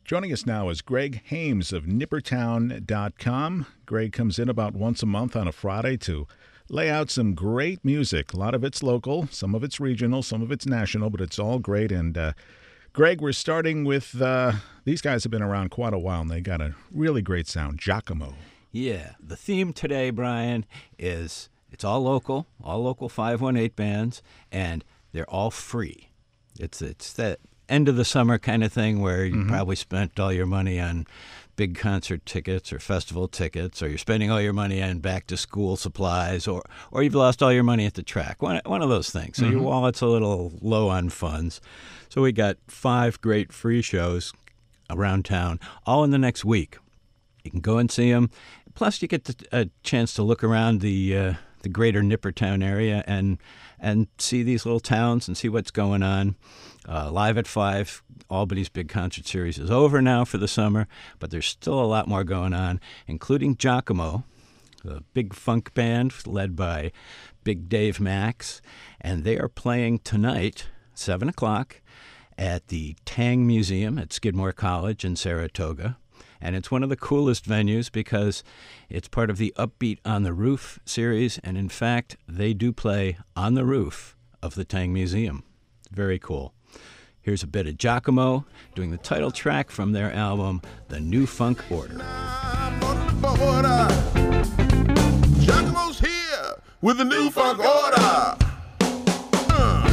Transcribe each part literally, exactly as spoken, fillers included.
Joining us now is Greg Hames of Nippertown dot com. Greg comes in about once a month on a Friday to lay out some great music. A lot of it's local, some of it's regional, some of it's national, but it's all great. And uh, Greg, we're starting with, uh, these guys have been around quite a while, and they got a really great sound, Giacomo. Yeah, the theme today, Brian, is it's all local, all local five one eight bands, and they're all free. It's it's that end of the summer kind of thing where you mm-hmm. probably spent all your money on big concert tickets or festival tickets, or you're spending all your money on back-to-school supplies, or or you've lost all your money at the track. One, one of those things. So mm-hmm. your wallet's a little low on funds. So we got five great free shows around town, all in the next week. You can go and see them. Plus, you get the, a chance to look around the uh, the greater Nippertown area and and see these little towns and see what's going on. Uh, Live at Five, Albany's big concert series is over now for the summer, but there's still a lot more going on, including Giacomo, a big funk band led by Big Dave Max, and they are playing tonight, seven o'clock, at the Tang Museum at Skidmore College in Saratoga. And it's one of the coolest venues because it's part of the Upbeat on the Roof series, and in fact, they do play on the roof of the Tang Museum. Very cool. Here's a bit of Giacomo doing the title track from their album, The New Funk Order. Giacomo's here with the New Funk Order. Uh.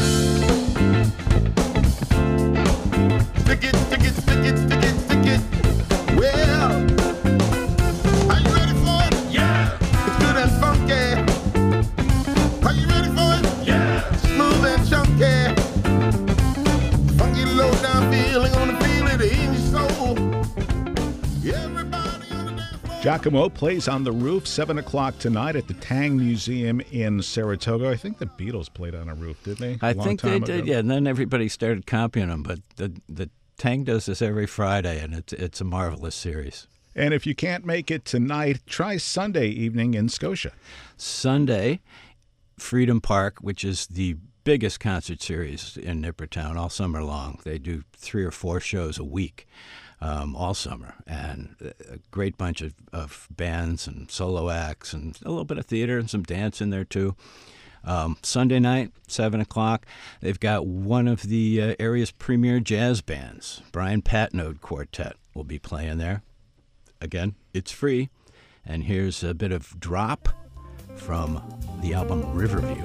Stick it, stick it, stick it, stick it, stick it. Well, are you ready for it? Yeah. It's good and funky. Are you ready for it? Yeah. Smooth and chunky. Funky low down feeling on the feeling in your soul. Everybody on the dance floor. Giacomo plays on the roof, seven o'clock tonight at the Tang Museum in Saratoga. I think the Beatles played on a roof, didn't they? I a long think time they ago. did, yeah. And then everybody started copying them, but the the Tang does this every Friday, and it's it's a marvelous series. And if you can't make it tonight, try Sunday evening in Scotia. Sunday, Freedom Park, which is the biggest concert series in Nippertown all summer long. They do three or four shows a week um, all summer, and a great bunch of, of bands and solo acts and a little bit of theater and some dance in there too. Um, Sunday night, seven o'clock, they've got one of the uh, area's premier jazz bands, Brian Patnode Quartet, will be playing there. Again, it's free. And here's a bit of Drop from the album Riverview.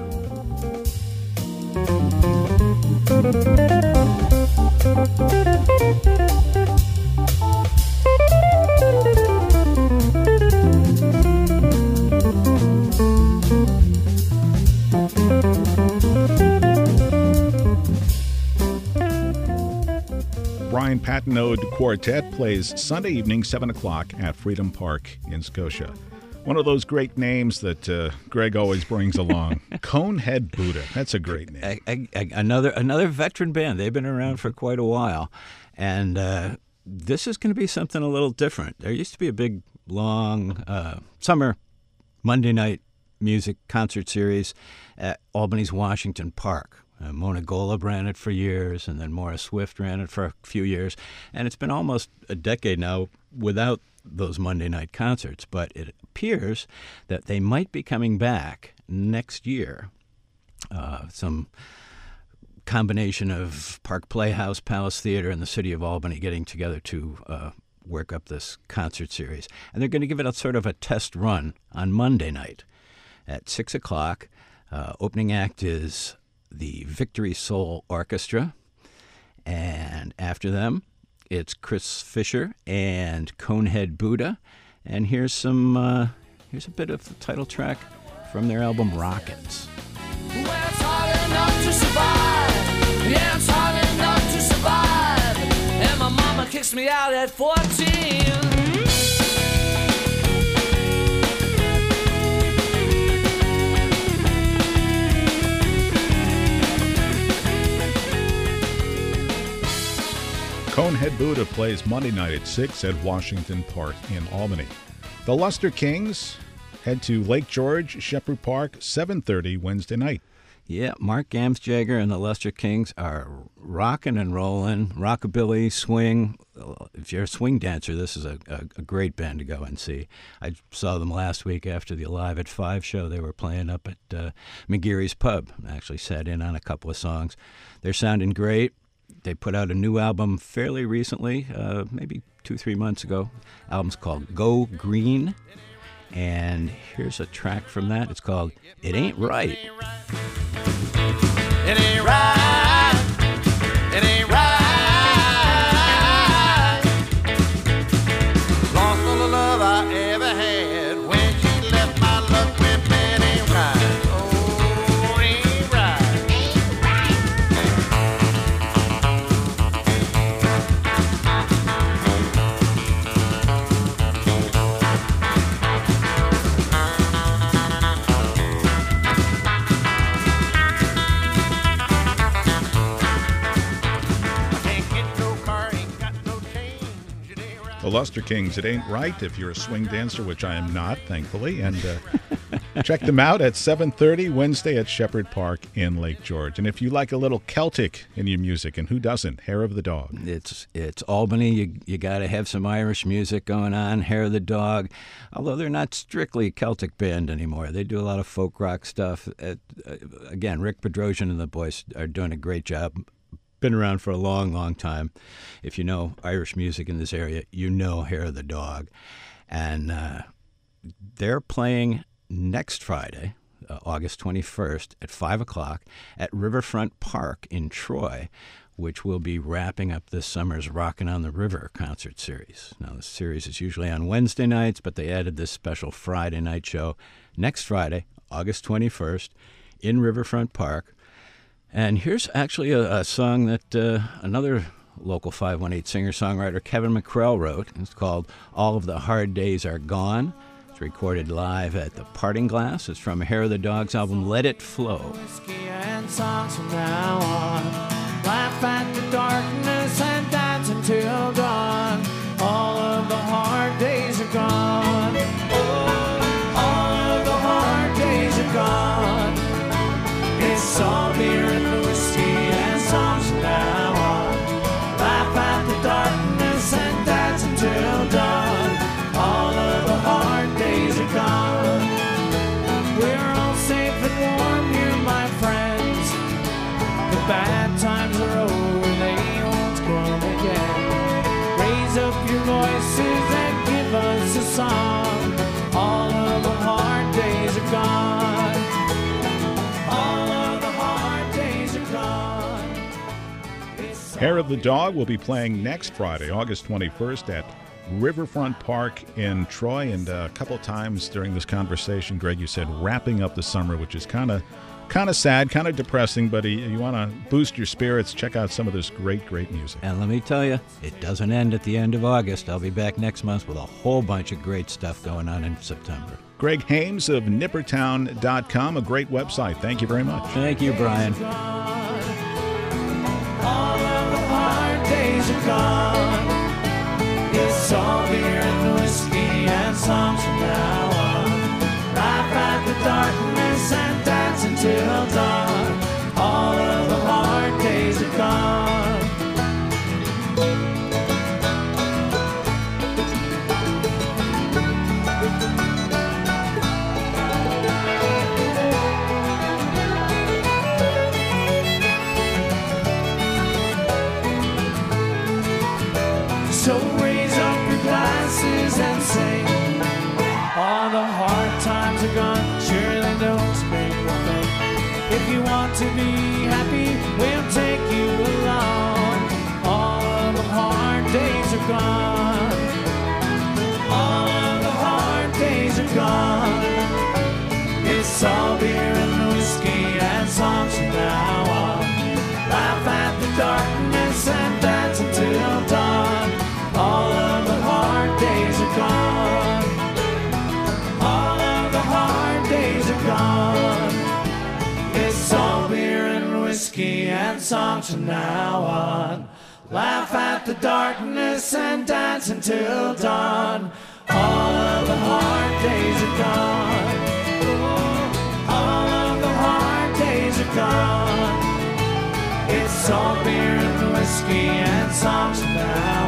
Brian Patnode Quartet plays Sunday evening, seven o'clock at Freedom Park in Scotia. One of those great names that uh, Greg always brings along. Conehead Buddha. That's a great name. A, a, a, another another veteran band. They've been around for quite a while. And uh, this is going to be something a little different. There used to be a big, long uh, summer Monday night music concert series at Albany's Washington Park. Uh, Mona Golub ran it for years, and then Maura Swift ran it for a few years. And it's been almost a decade now without those Monday night concerts. But it appears that they might be coming back next year. Uh, some combination of Park Playhouse, Palace Theater, and the City of Albany getting together to uh, work up this concert series. And they're going to give it a sort of a test run on Monday night at six o'clock. Uh, opening act is the Victory Soul Orchestra, and after them, it's Chris Fisher and Conehead Buddha. And here's some, uh, here's a bit of the title track from their album Rockets. Well, it's hard enough to survive. Yeah, it's hard enough to survive. And my mama kicks me out at fourteen. Conehead Buddha plays Monday night at six at Washington Park in Albany. The Luster Kings head to Lake George, Shepherd Park, seven thirty Wednesday night. Yeah, Mark Gamsjager and the Luster Kings are rocking and rolling, rockabilly, swing. If you're a swing dancer, this is a, a, a great band to go and see. I saw them last week after the Alive at Five show. They were playing up at uh, McGeary's Pub. I actually sat in on a couple of songs. They're sounding great. They put out a new album fairly recently, uh, maybe two, three months ago. The album's called Go Green. And here's a track from that. It's called It Ain't Right. It ain't right. It ain't right. Lost all the love I ever had when she left. My luck with me. It ain't right. Oh, it ain't right. Ain't The Luster Kings, It Ain't Right, if you're a swing dancer, which I am not, thankfully. And uh, check them out at seven thirty Wednesday at Shepherd Park in Lake George. And if you like a little Celtic in your music, and who doesn't, Hair of the Dog. It's it's Albany. You you got to have some Irish music going on. Hair of the Dog, although they're not strictly a Celtic band anymore. They do a lot of folk rock stuff. Uh, again, Rick Bedrosian and the boys are doing a great job. Been around for a long, long time. If you know Irish music in this area, you know Hair of the Dog. And uh, they're playing next Friday, uh, August twenty-first, at five o'clock at Riverfront Park in Troy, which will be wrapping up this summer's Rockin' on the River concert series. Now, the series is usually on Wednesday nights, but they added this special Friday night show next Friday, August twenty-first, in Riverfront Park. And here's actually a, a song that uh, another local five one eight singer-songwriter, Kevin McCrell, wrote. It's called All of the Hard Days Are Gone. It's recorded live at the Parting Glass. It's from Hair of the Dog's album, Let It Flow. Whiskey and songs from now on. Laugh at the darkness and dance until dawn. All of the hard days are gone. Oh, all of the hard days are gone. It's all beer and whiskey and songs from now on. Laugh at the darkness and dance until dawn. All of the hard days are gone. We're all safe and warm here, my friends. The bad times are over, they won't come again. Raise up your voices and give us a song. All of the hard days are gone. Hair of the Dog will be playing next Friday, August twenty-first at Riverfront Park in Troy. And uh, a couple times during this conversation, Greg, you said wrapping up the summer, which is kind of kind of sad, kind of depressing, but you want to boost your spirits, check out some of this great, great music. And let me tell you, it doesn't end at the end of August. I'll be back next month with a whole bunch of great stuff going on in September. Greg Hames of Nippertown dot com, a great website. Thank you very much. Thank you, Brian. All of the hard days are gone. It's all beer and whiskey and songs from now on. Laugh at the darkness and dance until dawn. All of the hard days are gone. So raise up your glasses and sing. All the hard times are gone, surely don't spring a thing. If you want to be happy, we'll take you along. All of the hard days are gone. All of the hard days are gone. It's all beer and whiskey and songs from now on. Laugh at the darkness and dance until dawn. All of the hard days are gone. All of the hard days are gone. It's all beer and whiskey and songs from now on. Laugh at the darkness and dance until dawn. All of the hard days are gone. All of the hard days are gone. Salt beer and whiskey and songs about